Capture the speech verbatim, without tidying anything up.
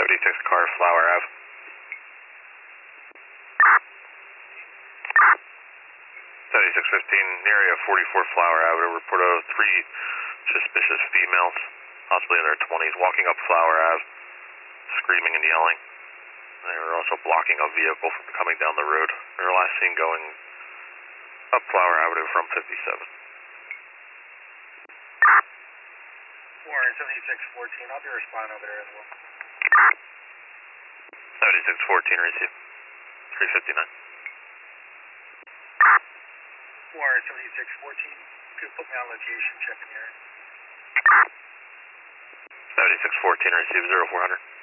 seventy-six car, Flower Ave. seventy-six fifteen, near area forty-four Flower Avenue, report of three suspicious females, possibly in their twenties, walking up Flower Ave, screaming and yelling. They were also blocking a vehicle from coming down the road. They were last seen going up Flower Avenue from fifty-seven. Warren, seventy-six fourteen, I'll be responding over there as well. seventy-six fourteen, receive. three fifty-nine. Warren, seventy-six fourteen, could put me on location, checking here. seventy-six fourteen, receive zero four hundred.